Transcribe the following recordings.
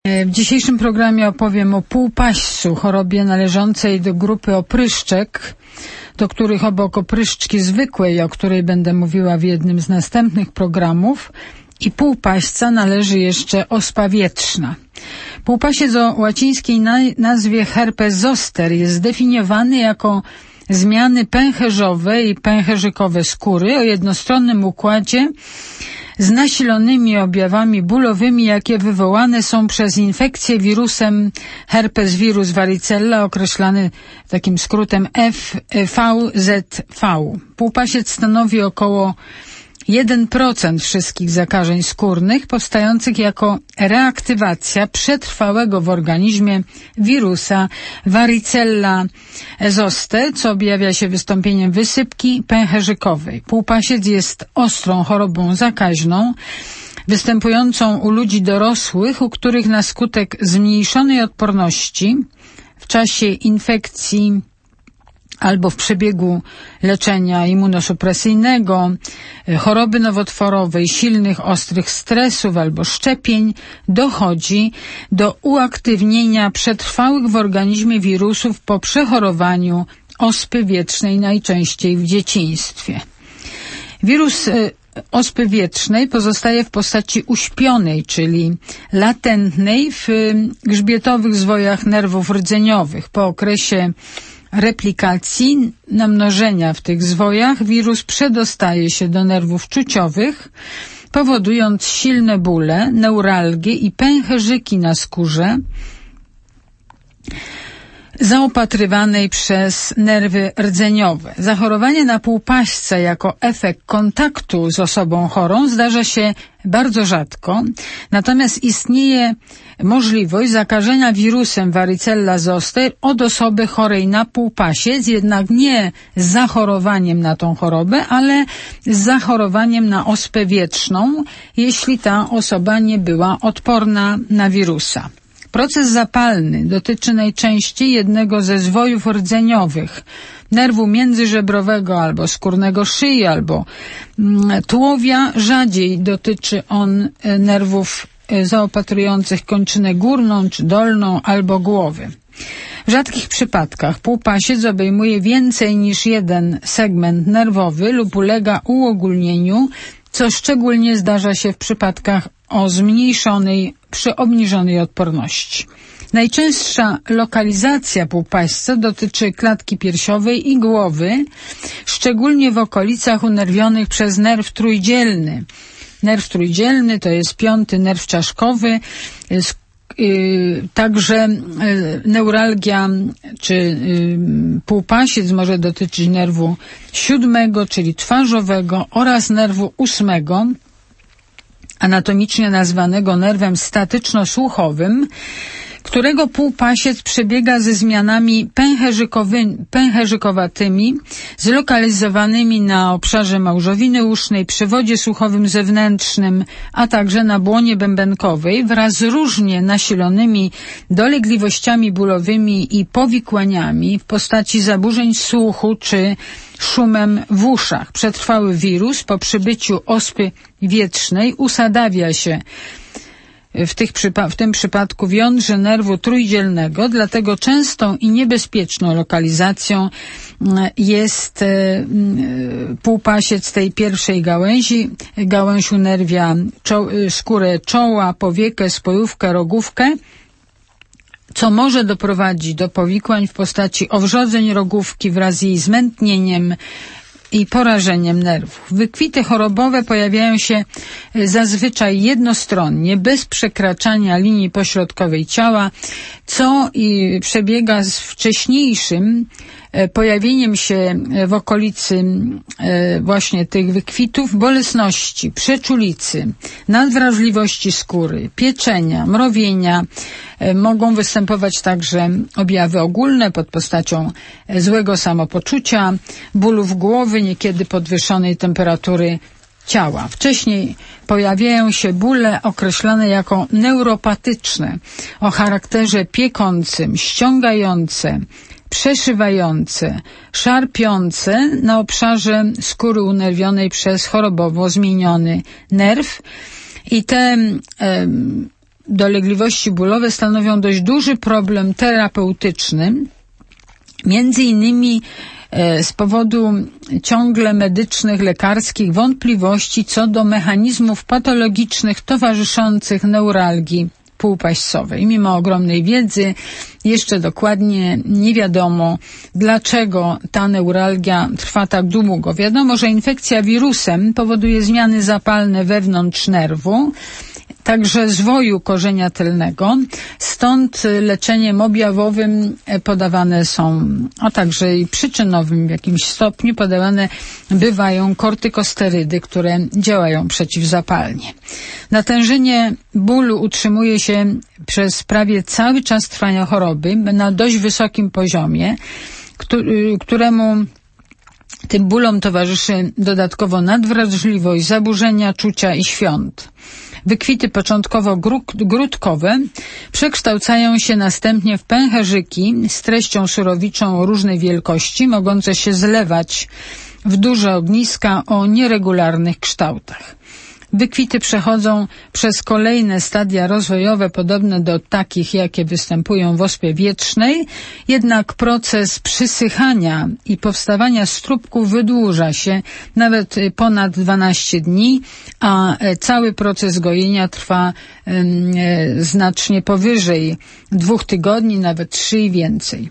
W dzisiejszym programie opowiem o półpaśćcu, chorobie należącej do grupy opryszczek, do których obok opryszczki zwykłej, o której będę mówiła w jednym z następnych programów, i półpaśćca należy jeszcze ospa wietrzna. Półpasiec o łacińskiej nazwie herpes zoster jest zdefiniowany jako zmiany pęcherzowe i pęcherzykowe skóry o jednostronnym układzie z nasilonymi objawami bólowymi, jakie wywołane są przez infekcję wirusem herpes virus varicella, określany takim skrótem VZV. Półpasiec stanowi około 1% wszystkich zakażeń skórnych powstających jako reaktywacja przetrwałego w organizmie wirusa varicella zoster, co objawia się wystąpieniem wysypki pęcherzykowej. Półpasiec jest ostrą chorobą zakaźną, występującą u ludzi dorosłych, u których na skutek zmniejszonej odporności w czasie infekcji albo w przebiegu leczenia immunosupresyjnego, choroby nowotworowej, silnych, ostrych stresów albo szczepień dochodzi do uaktywnienia przetrwałych w organizmie wirusów po przechorowaniu ospy wietrznej, najczęściej w dzieciństwie. Wirus ospy wietrznej pozostaje w postaci uśpionej, czyli latentnej w grzbietowych zwojach nerwów rdzeniowych. Po okresie replikacji, namnożenia w tych zwojach, wirus przedostaje się do nerwów czuciowych, powodując silne bóle, neuralgie i pęcherzyki na skórze zaopatrywanej przez nerwy rdzeniowe. Zachorowanie na półpaśćca jako efekt kontaktu z osobą chorą zdarza się bardzo rzadko, natomiast istnieje możliwość zakażenia wirusem varicella zoster od osoby chorej na półpasiec, jednak nie z zachorowaniem na tą chorobę, ale z zachorowaniem na ospę wietrzną, jeśli ta osoba nie była odporna na wirusa. Proces zapalny dotyczy najczęściej jednego ze zwojów rdzeniowych, nerwu międzyżebrowego albo skórnego szyi, albo tułowia. Rzadziej dotyczy on nerwów zaopatrujących kończynę górną czy dolną albo głowy. W rzadkich przypadkach półpasiec obejmuje więcej niż jeden segment nerwowy lub ulega uogólnieniu, co szczególnie zdarza się w przypadkach o zmniejszonej przy obniżonej odporności. Najczęstsza lokalizacja półpaśćca dotyczy klatki piersiowej i głowy, szczególnie w okolicach unerwionych przez nerw trójdzielny. Nerw trójdzielny to jest 5. nerw czaszkowy, także neuralgia czy półpasiec może dotyczyć nerwu 7, czyli twarzowego, oraz nerwu 8, anatomicznie nazwanego nerwem statyczno-słuchowym, którego półpasiec przebiega ze zmianami pęcherzykowatymi, zlokalizowanymi na obszarze małżowiny usznej, przewodzie słuchowym zewnętrznym, a także na błonie bębenkowej, wraz z różnie nasilonymi dolegliwościami bólowymi i powikłaniami w postaci zaburzeń słuchu czy szumem w uszach. Przetrwały wirus po przybyciu ospy wietrznej usadawia się w tym przypadku w jądrze nerwu trójdzielnego, dlatego częstą i niebezpieczną lokalizacją jest półpasiec tej pierwszej gałęzi. Gałąź unerwia skórę czoła, powiekę, spojówkę, rogówkę, co może doprowadzić do powikłań w postaci owrzodzeń rogówki wraz z jej zmętnieniem i porażeniem nerwów. Wykwity chorobowe pojawiają się zazwyczaj jednostronnie, bez przekraczania linii pośrodkowej ciała, co przebiega z wcześniejszym pojawieniem się w okolicy właśnie tych wykwitów bolesności, przeczulicy, nadwrażliwości skóry, pieczenia, mrowienia. Mogą występować także objawy ogólne pod postacią złego samopoczucia, bólów głowy, niekiedy podwyższonej temperatury ciała. Wcześniej pojawiają się bóle określane jako neuropatyczne, o charakterze piekącym, ściągające, przeszywające, szarpiące na obszarze skóry unerwionej przez chorobowo zmieniony nerw. I te dolegliwości bólowe stanowią dość duży problem terapeutyczny, między innymi z powodu ciągle medycznych, lekarskich wątpliwości co do mechanizmów patologicznych towarzyszących neuralgii półpaścowej. Mimo ogromnej wiedzy jeszcze dokładnie nie wiadomo, dlaczego ta neuralgia trwa tak długo. Wiadomo, że infekcja wirusem powoduje zmiany zapalne wewnątrz nerwu, także zwoju korzenia tylnego, stąd leczeniem objawowym podawane są, a także i przyczynowym w jakimś stopniu podawane bywają kortykosterydy, które działają przeciwzapalnie. Natężenie bólu utrzymuje się przez prawie cały czas trwania choroby na dość wysokim poziomie, któremu tym bólom towarzyszy dodatkowo nadwrażliwość, zaburzenia czucia i świąt. Wykwity początkowo grudkowe przekształcają się następnie w pęcherzyki z treścią surowiczą o różnej wielkości, mogące się zlewać w duże ogniska o nieregularnych kształtach. Wykwity przechodzą przez kolejne stadia rozwojowe podobne do takich, jakie występują w ospie wietrznej, jednak proces przysychania i powstawania strupków wydłuża się nawet ponad 12 dni, a cały proces gojenia trwa znacznie powyżej 2 tygodni, nawet 3 i więcej.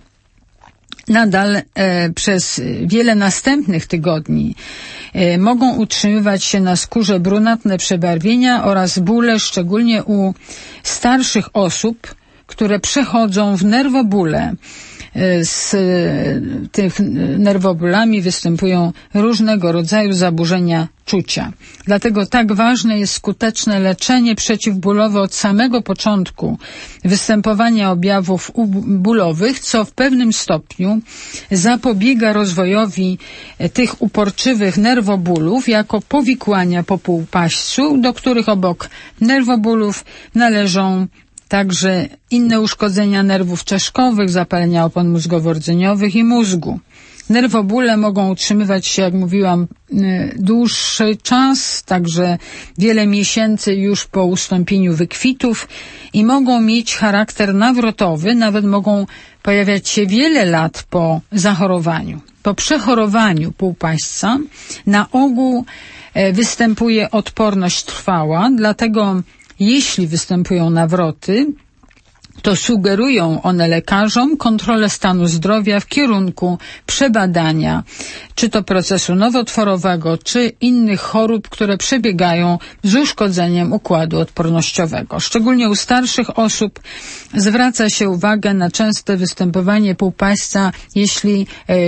Nadal przez wiele następnych tygodni mogą utrzymywać się na skórze brunatne przebarwienia oraz bóle, szczególnie u starszych osób, które przechodzą w nerwobóle. Z tych nerwobólami występują różnego rodzaju zaburzenia czucia. Dlatego tak ważne jest skuteczne leczenie przeciwbólowe od samego początku występowania objawów bólowych, co w pewnym stopniu zapobiega rozwojowi tych uporczywych nerwobólów jako powikłania po półpaścu, do których obok nerwobólów należą także inne uszkodzenia nerwów czaszkowych, zapalenia opon mózgowo-rdzeniowych i mózgu. Nerwobóle mogą utrzymywać się, jak mówiłam, dłuższy czas, także wiele miesięcy już po ustąpieniu wykwitów i mogą mieć charakter nawrotowy, nawet mogą pojawiać się wiele lat po zachorowaniu. Po przechorowaniu półpaśca na ogół występuje odporność trwała, dlatego jeśli występują nawroty, to sugerują one lekarzom kontrolę stanu zdrowia w kierunku przebadania, czy to procesu nowotworowego, czy innych chorób, które przebiegają z uszkodzeniem układu odpornościowego. Szczególnie u starszych osób zwraca się uwagę na częste występowanie półpaśca, jeśli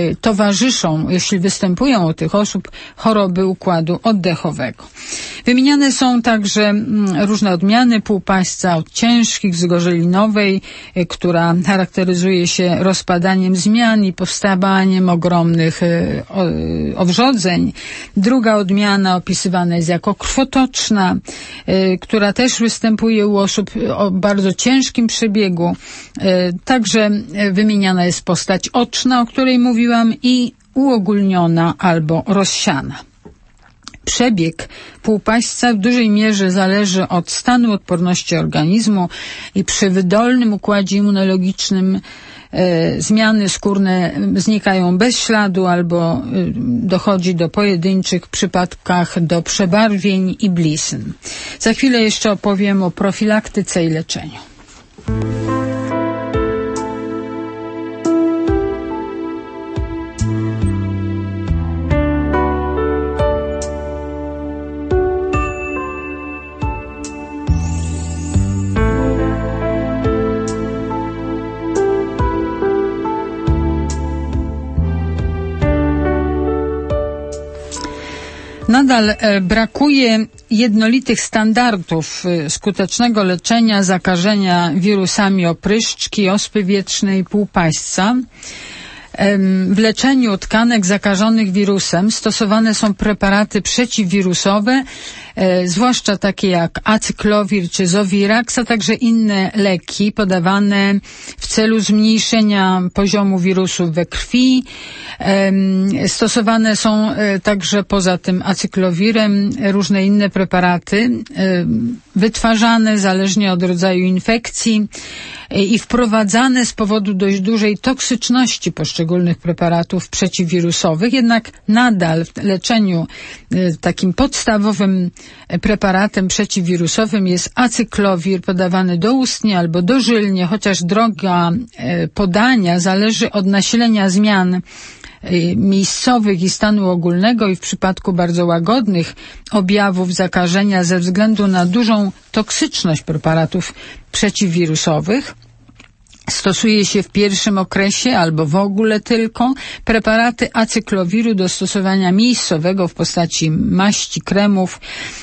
jeśli występują u tych osób choroby układu oddechowego. Wymieniane są także różne odmiany półpaśca, od ciężkich, zgorzelinowej, która charakteryzuje się rozpadaniem zmian i powstawaniem ogromnych owrzodzeń. Druga odmiana opisywana jest jako krwotoczna, która też występuje u osób o bardzo ciężkim przebiegu. Także wymieniana jest postać oczna, o której mówiłam, i uogólniona albo rozsiana. Przebieg półpaśca w dużej mierze zależy od stanu odporności organizmu i przy wydolnym układzie immunologicznym zmiany skórne znikają bez śladu albo dochodzi do pojedynczych przypadkach do przebarwień i blizn. Za chwilę jeszcze opowiem o profilaktyce i leczeniu. Nadal brakuje jednolitych standardów skutecznego leczenia zakażenia wirusami opryszczki, ospy wietrznej i półpaśca. W leczeniu tkanek zakażonych wirusem stosowane są preparaty przeciwwirusowe, zwłaszcza takie jak acyklowir czy Zovirax, a także inne leki podawane w celu zmniejszenia poziomu wirusów we krwi. Stosowane są także poza tym acyklowirem różne inne preparaty wytwarzane zależnie od rodzaju infekcji i wprowadzane z powodu dość dużej toksyczności poszczególnych preparatów przeciwwirusowych. Jednak nadal w leczeniu takim podstawowym preparatem przeciwwirusowym jest acyklowir podawany doustnie albo dożylnie, chociaż droga podania zależy od nasilenia zmian miejscowych i stanu ogólnego i w przypadku bardzo łagodnych objawów zakażenia ze względu na dużą toksyczność preparatów przeciwwirusowych stosuje się w pierwszym okresie albo w ogóle tylko preparaty acyklowiru do stosowania miejscowego w postaci maści, kremów.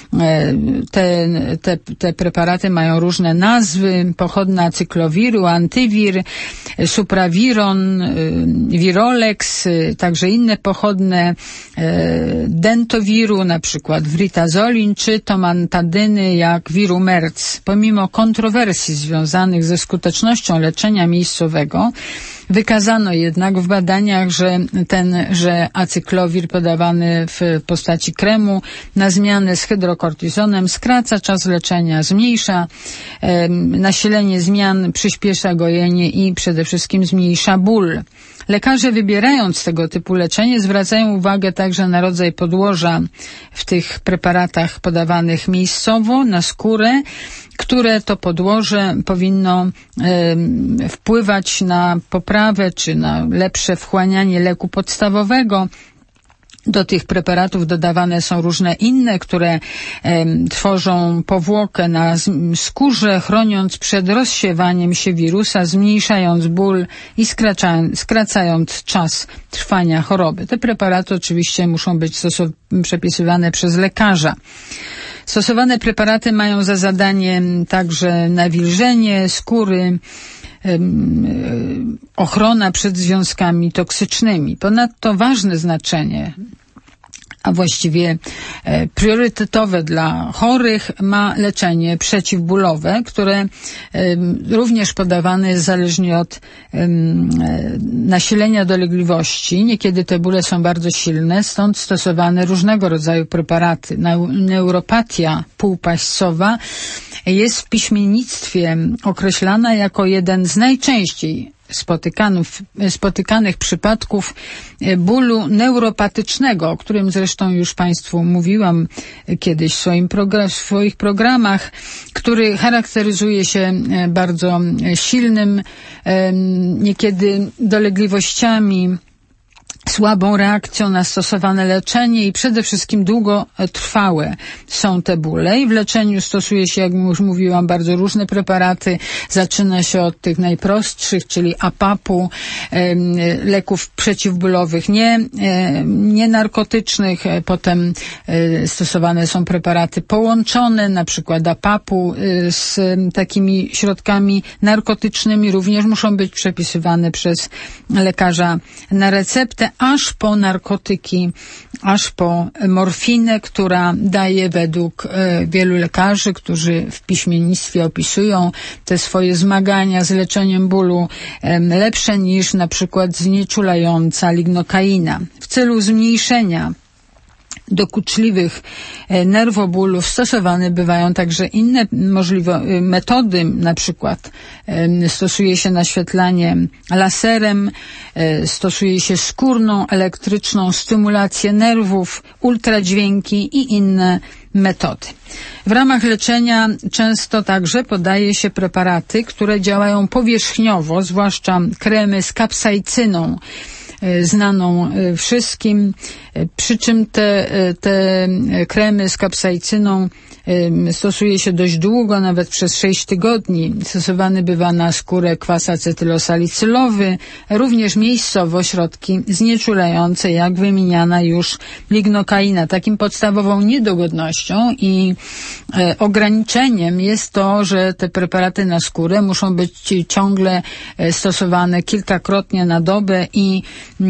Te preparaty mają różne nazwy pochodne acyklowiru, antywir, suprawiron, virolex, także inne pochodne dentowiru, na przykład vritazolin, czy tomantadyny jak virumerc. Pomimo kontrowersji związanych ze skutecznością leczenia miejscowego, wykazano jednak w badaniach, że acyklowir podawany w postaci kremu na zmianę z hydrokortyzonem skraca czas leczenia, zmniejsza nasilenie zmian, przyspiesza gojenie i przede wszystkim zmniejsza ból. Lekarze, wybierając tego typu leczenie, zwracają uwagę także na rodzaj podłoża w tych preparatach podawanych miejscowo na skórę, które to podłoże powinno wpływać na poprawę czy na lepsze wchłanianie leku podstawowego. Do tych preparatów dodawane są różne inne, które tworzą powłokę na skórze, chroniąc przed rozsiewaniem się wirusa, zmniejszając ból i skracając czas trwania choroby. Te preparaty oczywiście muszą być przepisywane przez lekarza. Stosowane preparaty mają za zadanie także nawilżenie skóry, ochrona przed związkami toksycznymi. Ponadto ważne znaczenie, a właściwie priorytetowe dla chorych, ma leczenie przeciwbólowe, które również podawane jest zależnie od nasilenia dolegliwości. Niekiedy te bóle są bardzo silne, stąd stosowane różnego rodzaju preparaty. Neuropatia półpaścowa jest w piśmiennictwie określana jako jeden z najczęściej spotykanych przypadków bólu neuropatycznego, o którym zresztą już Państwu mówiłam kiedyś w swoich programach, który charakteryzuje się bardzo silnym, niekiedy dolegliwościami, słabą reakcją na stosowane leczenie i przede wszystkim długotrwałe są te bóle. I w leczeniu stosuje się, jak już mówiłam, bardzo różne preparaty. Zaczyna się od tych najprostszych, czyli APAP-u, leków przeciwbólowych nie narkotycznych. Potem stosowane są preparaty połączone, na przykład APAP-u z takimi środkami narkotycznymi. Również muszą być przepisywane przez lekarza na receptę, aż po narkotyki, aż po morfinę, która daje według wielu lekarzy, którzy w piśmiennictwie opisują te swoje zmagania z leczeniem bólu, lepsze niż na przykład znieczulająca lignokaina. W celu zmniejszenia dokuczliwych nerwobólów stosowane bywają także inne metody, na przykład stosuje się naświetlanie laserem, stosuje się skórną, elektryczną stymulację nerwów, ultradźwięki i inne metody. W ramach leczenia często także podaje się preparaty, które działają powierzchniowo, zwłaszcza kremy z kapsaicyną, znaną wszystkim, przy czym te kremy z kapsaicyną stosuje się dość długo, nawet przez 6 tygodni. Stosowany bywa na skórę kwas acetylosalicylowy, również miejscowo środki znieczulające, jak wymieniana już lignokaina. Takim podstawową niedogodnością i ograniczeniem jest to, że te preparaty na skórę muszą być ciągle stosowane kilkakrotnie na dobę i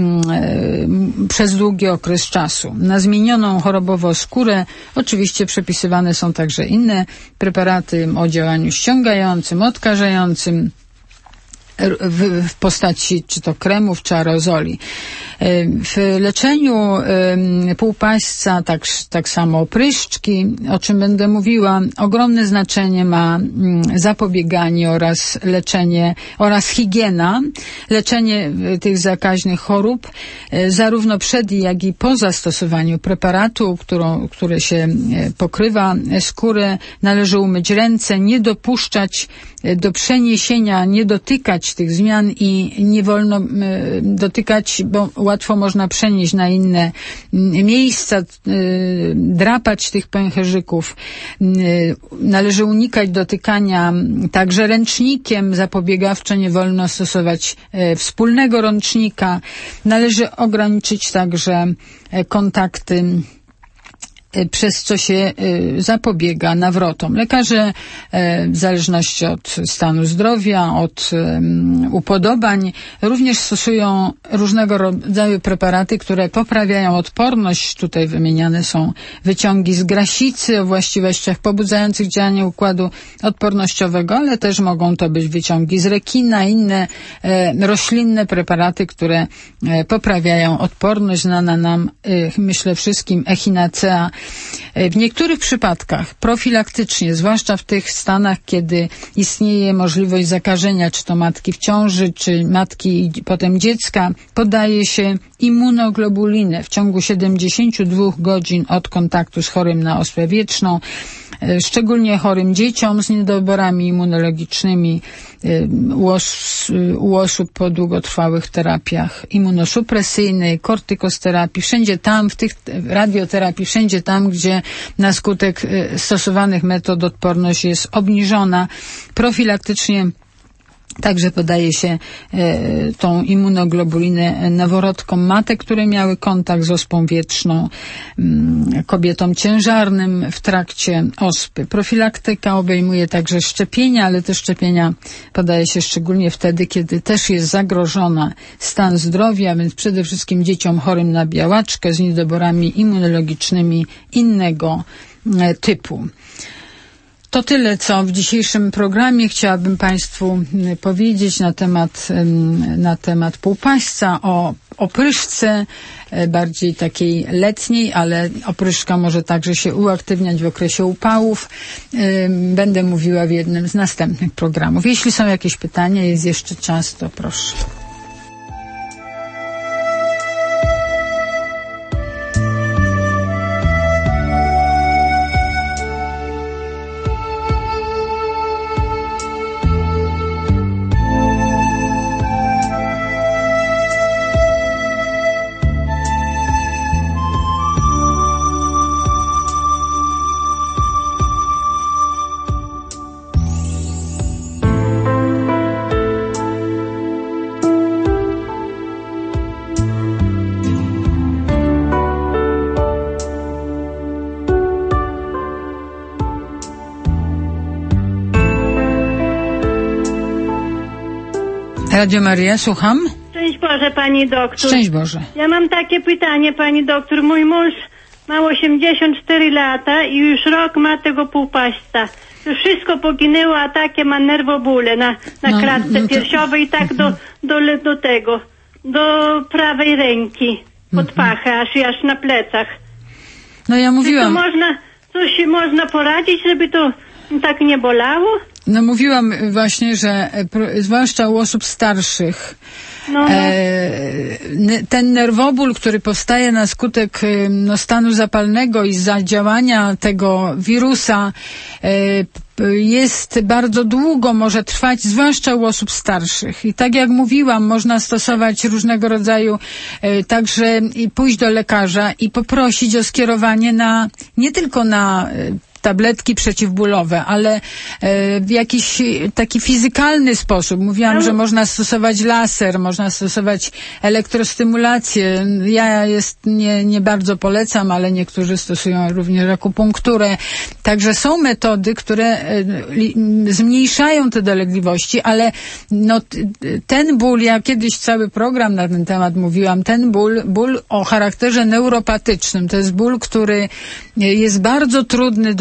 przez długi okres czasu. Na zmienioną chorobowo skórę oczywiście przepisywane są także inne preparaty o działaniu ściągającym, odkażającym. w postaci czy to kremów, czy aerozoli. W leczeniu półpaśćca tak samo opryszczki, o czym będę mówiła, ogromne znaczenie ma zapobieganie oraz leczenie oraz higiena, leczenie tych zakaźnych chorób, zarówno przed, jak i po zastosowaniu preparatu, które się pokrywa skórę. Należy umyć ręce, nie dopuszczać do przeniesienia, nie dotykać tych zmian i nie wolno dotykać, bo łatwo można przenieść na inne miejsca, drapać tych pęcherzyków. Należy unikać dotykania także ręcznikiem zapobiegawczo, nie wolno stosować wspólnego rącznika. Należy ograniczyć także kontakty, przez co się zapobiega nawrotom. Lekarze w zależności od stanu zdrowia, od upodobań również stosują różnego rodzaju preparaty, które poprawiają odporność. Tutaj wymieniane są wyciągi z grasicy o właściwościach pobudzających działanie układu odpornościowego, ale też mogą to być wyciągi z rekina, inne roślinne preparaty, które poprawiają odporność. Znana nam, myślę wszystkim, echinacea. W niektórych przypadkach profilaktycznie, zwłaszcza w tych stanach, kiedy istnieje możliwość zakażenia, czy to matki w ciąży, czy matki i potem dziecka, podaje się immunoglobulinę w ciągu 72 godzin od kontaktu z chorym na ospę wieczną, szczególnie chorym dzieciom z niedoborami immunologicznymi, u osób po długotrwałych terapiach immunosupresyjnej, kortykosterapii, wszędzie tam, w tych radioterapii, wszędzie tam, gdzie na skutek stosowanych metod odporność jest obniżona. Profilaktycznie także podaje się tą immunoglobulinę noworodkom matek, które miały kontakt z ospą wieczną, kobietom ciężarnym w trakcie ospy. Profilaktyka obejmuje także szczepienia, ale te szczepienia podaje się szczególnie wtedy, kiedy też jest zagrożona stan zdrowia, więc przede wszystkim dzieciom chorym na białaczkę z niedoborami immunologicznymi innego typu. To tyle, co w dzisiejszym programie chciałabym Państwu powiedzieć na temat półpaśćca, o opryszce, bardziej takiej letniej, ale opryszka może także się uaktywniać w okresie upałów. Będę mówiła w jednym z następnych programów. Jeśli są jakieś pytania, jest jeszcze czas, to proszę. Radio Maria, słucham. Szczęść Boże, pani doktor. Szczęść Boże. Ja mam takie pytanie, pani doktor. Mój mąż ma 84 lata i już rok ma tego półpaśćca. Już wszystko poginęło, a takie ma nerwobóle na klatce piersiowej i tak do tego, do prawej ręki, pod pachę, aż na plecach. No ja mówiłam. Coś można poradzić, żeby to tak nie bolało? No mówiłam właśnie, że zwłaszcza u osób starszych ten nerwoból, który powstaje na skutek stanu zapalnego i zadziałania tego wirusa jest bardzo długo, może trwać, zwłaszcza u osób starszych. I tak jak mówiłam, można stosować różnego rodzaju, także pójść do lekarza i poprosić o skierowanie nie tylko na tabletki przeciwbólowe, ale w jakiś taki fizykalny sposób. Mówiłam, że można stosować laser, można stosować elektrostymulację. Ja nie bardzo polecam, ale niektórzy stosują również akupunkturę. Także są metody, które zmniejszają te dolegliwości, ale ten ból, ja kiedyś cały program na ten temat mówiłam, ten ból o charakterze neuropatycznym, to jest ból, który jest bardzo trudny do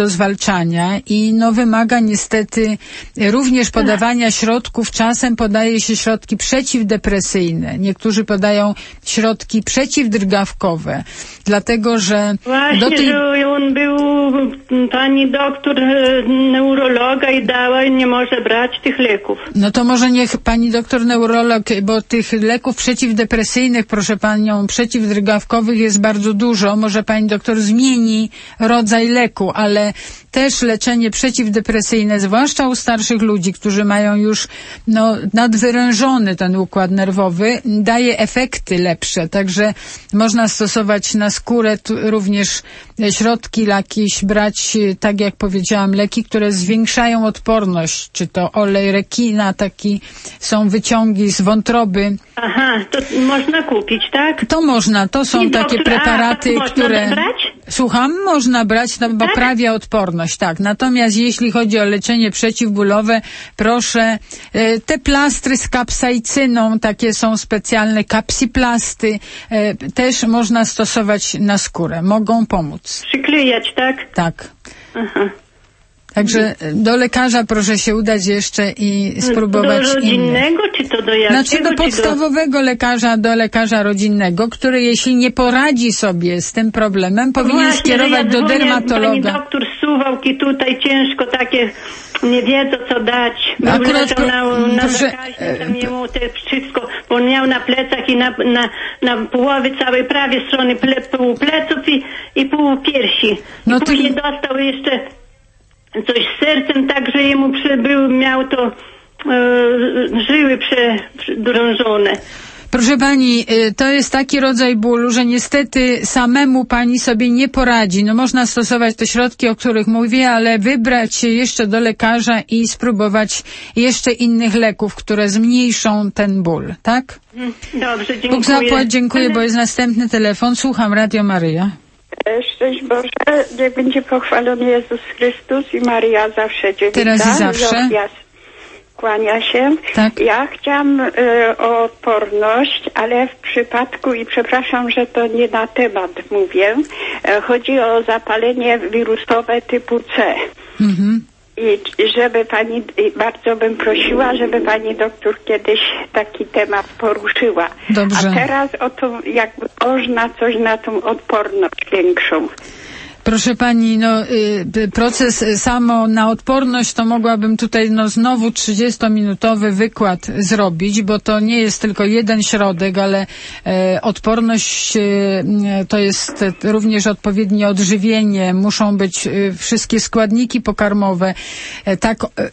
do zwalczania i no wymaga niestety również podawania środków. Czasem podaje się środki przeciwdepresyjne. Niektórzy podają środki przeciwdrgawkowe, dlatego że właśnie, że on był pani doktor neurologa i dała i nie może brać tych leków. No to może niech pani doktor neurolog, bo tych leków przeciwdepresyjnych, proszę panią, przeciwdrgawkowych jest bardzo dużo. Może pani doktor zmieni rodzaj leku, ale też leczenie przeciwdepresyjne, zwłaszcza u starszych ludzi, którzy mają już nadwyrężony ten układ nerwowy, daje efekty lepsze. Także można stosować na skórę również środki jakieś, brać, tak jak powiedziałam, leki, które zwiększają odporność, czy to olej rekina, taki są wyciągi z wątroby. Aha, to można kupić, tak? To można, to są takie preparaty, które... Można brać? Słucham, można brać, bo poprawia odporność, tak. Natomiast jeśli chodzi o leczenie przeciwbólowe, proszę, te plastry z kapsaicyną, takie są specjalne kapsiplasty, też można stosować na skórę, mogą pomóc. Przyklejać, tak? Tak. Aha. Także do lekarza proszę się udać jeszcze i spróbować do rodzinnego, czy to do jakiego? Znaczy do podstawowego lekarza, do lekarza rodzinnego, który jeśli nie poradzi sobie z tym problemem, powinien skierować do dermatologa. Pani doktor z Suwałki tutaj ciężko takie nie wiedzą co dać. Akurat na zakaźnie, tam jemu te wszystko, bo on miał na plecach i na połowie całej prawej strony pół pleców i pół piersi. I później dostał jeszcze coś z sercem, tak, że jemu miał to żyły przedrążone. Proszę pani, to jest taki rodzaj bólu, że niestety samemu pani sobie nie poradzi. No można stosować te środki, o których mówię, ale wybrać się jeszcze do lekarza i spróbować jeszcze innych leków, które zmniejszą ten ból, tak? Dobrze, dziękuję. Bóg zapłać, dziękuję, bo jest następny telefon. Słucham, Radio Maryja. Szczęść Boże, niech będzie pochwalony Jezus Chrystus i Maryja zawsze Cię wita. Teraz i zawsze. Kłania się. Tak. Ja chciałam o odporność, ale w przypadku, i przepraszam, że to nie na temat mówię, chodzi o zapalenie wirusowe typu C. Mhm. I żeby pani, bardzo bym prosiła, żeby pani doktor kiedyś taki temat poruszyła. Dobrze. A teraz o to, jakby można coś na tą odporność większą. Proszę pani, proces samo na odporność to mogłabym tutaj znowu 30-minutowy wykład zrobić, bo to nie jest tylko jeden środek, ale odporność to jest również odpowiednie odżywienie, muszą być wszystkie składniki pokarmowe, tak,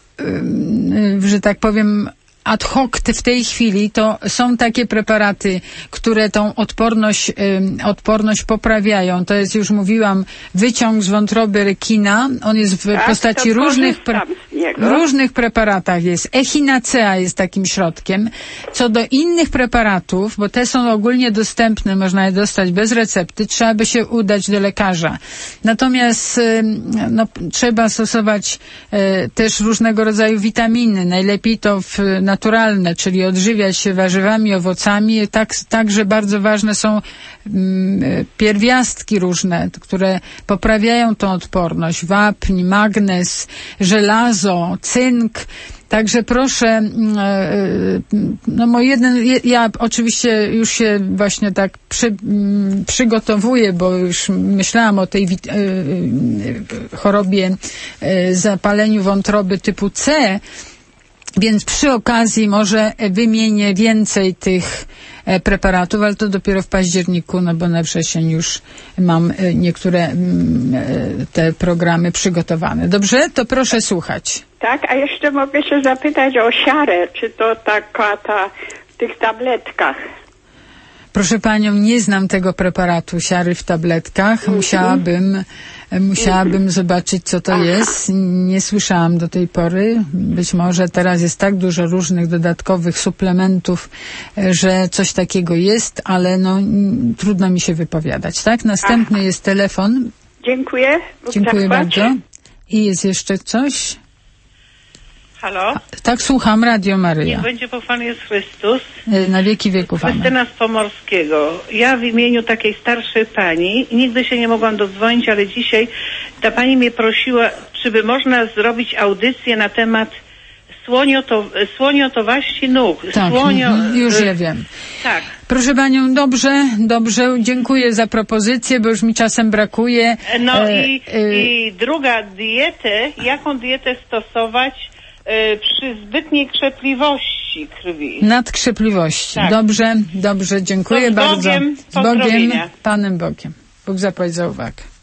że tak powiem, ad hoc w tej chwili to są takie preparaty, które tą odporność poprawiają. To jest, już mówiłam, wyciąg z wątroby rekina. On jest w postaci różnych preparatach. Jest Echinacea jest takim środkiem. Co do innych preparatów, bo te są ogólnie dostępne, można je dostać bez recepty, trzeba by się udać do lekarza. Natomiast trzeba stosować też różnego rodzaju witaminy. Najlepiej to naturalne, czyli odżywiać się warzywami, owocami. Także bardzo ważne są pierwiastki różne, które poprawiają tą odporność. Wapń, magnez, żelazo, cynk. Także proszę, ja oczywiście już się właśnie tak przygotowuję, bo już myślałam o tej chorobie, zapaleniu wątroby typu C, więc przy okazji może wymienię więcej tych preparatów, ale to dopiero w październiku, bo na wrzesień już mam niektóre te programy przygotowane. Dobrze? To proszę słuchać. Tak, a jeszcze mogę się zapytać o siarę, czy to taka w tych tabletkach? Proszę panią, nie znam tego preparatu siary w tabletkach. Musiałabym zobaczyć, co to jest. Nie słyszałam do tej pory. Być może teraz jest tak dużo różnych dodatkowych suplementów, że coś takiego jest, ale trudno mi się wypowiadać. Tak? Następny jest telefon. Dziękuję. Dziękuję bardzo. I jest jeszcze coś? Halo? Tak, słucham, Radio Maryja. Niech będzie pochwalony jest Chrystus. Na wieki wieków. Amen. Krystyna z Pomorskiego. Ja w imieniu takiej starszej pani, nigdy się nie mogłam dodzwonić, ale dzisiaj ta pani mnie prosiła, czy by można zrobić audycję na temat słoniotowaści nóg. Tak, już ja wiem. Tak. Proszę panią, dobrze, dziękuję za propozycję, bo już mi czasem brakuje. No i druga dietę, jaką dietę stosować przy zbytniej krzepliwości krwi? Nadkrzepliwości. Tak. Dobrze, dziękuję bardzo. Z Bogiem, Panem Bogiem. Bóg zapłać za uwagę.